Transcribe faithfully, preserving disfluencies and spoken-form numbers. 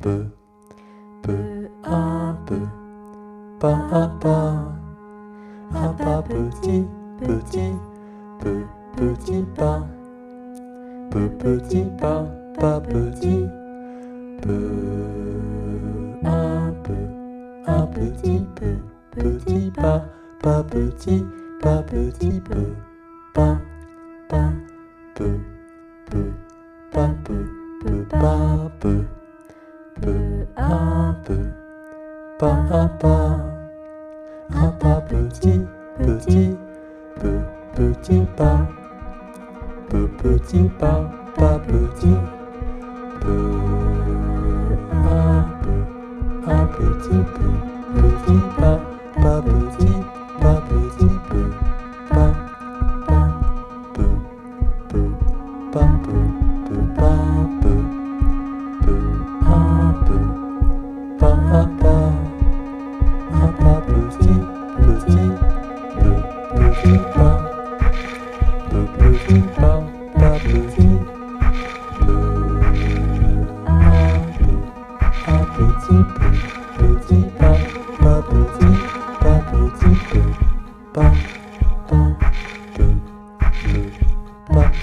peu, peu à peu, pas à pas, à pas petit, petit, peu, petit pas, peu petit pas, pas petit, peu à peu, à petit peu, petit pas, pas petit, pas petit peu, pas, pas, peu, peu, pas peu, peu, pas peu, peu à peu, pas à pas, à pas petit, petit, peu, petit pas, peu petit pas, pas petit, peu à peu, à petit peu, petit pas, pas petit, pas petit peu, pas, pas, peu, peu, pas peu, peu, pas peu, peu à peu, pas à pas, à pas petit, petit, peu, petit pas, peu petit pas, pas petit, peu à peu, à petit peu, petit pas, pas petit, pas petit peu, pas, pas, peu, peu, pas